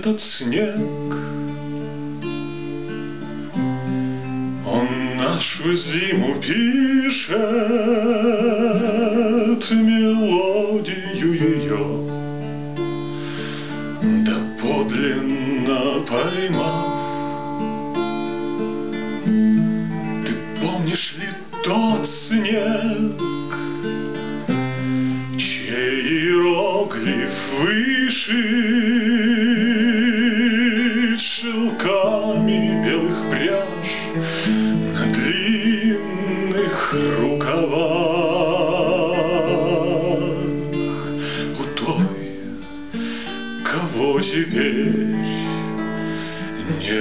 этот снег. Он нашу зиму пишет, мелодию ее, да подлинно поймав. Ты помнишь ли тот снег, чей иероглиф вышит шелками белых пряж на длинных рукавах? У той, кого теперь не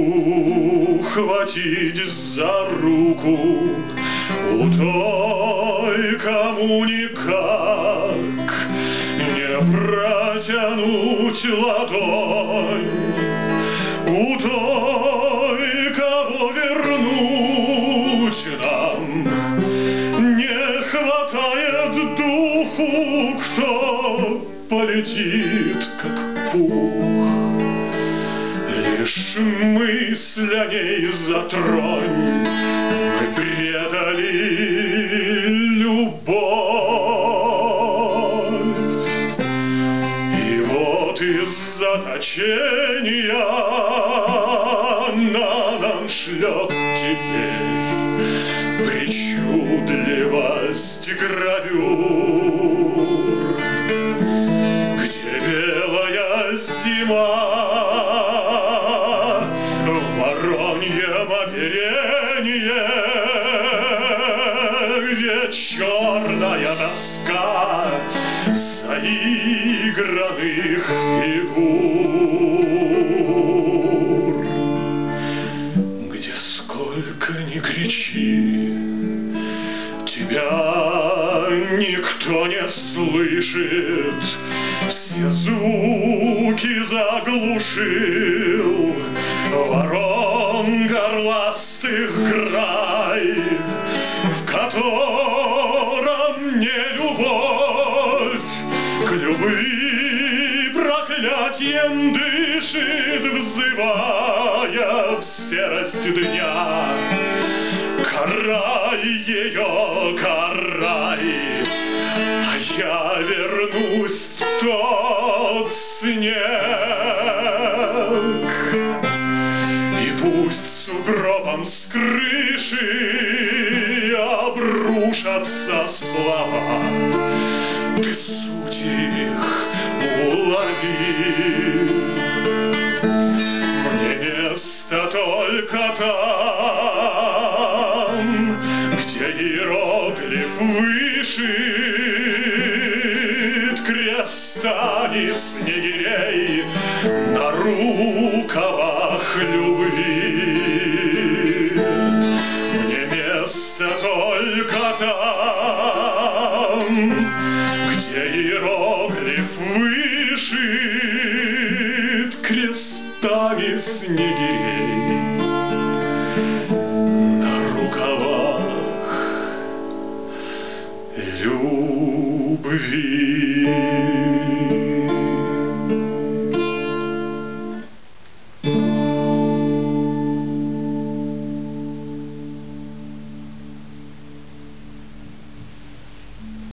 ухватить за руку, у той, кому никак не протянуть ладонь, у той, кого вернуть нам не хватает духу, кто полетит, как пух. Лишь мысль о ней затронь, мы предали любовь. И вот из заточения она нам шлет теперь причудливость гравюр, где белая зима в вороньем оперенье, где черная тоска заигранных фигур, где сколько ни кричи, тебя никто не слышит, все звуки заглушил ворон горластых край, в котором не любовь к любви проклятием дышит, взывая в серость дня. Карай ее, карай, а я вернусь в тот снег. И пусть сугробом с крыши обрушатся слова, ты суть их улови. Мне место только там, где иероглиф вышит крестами снегирей на рукавах любви. Мне место только там, где иероглиф вышит крестами снегирей на рукавах любви.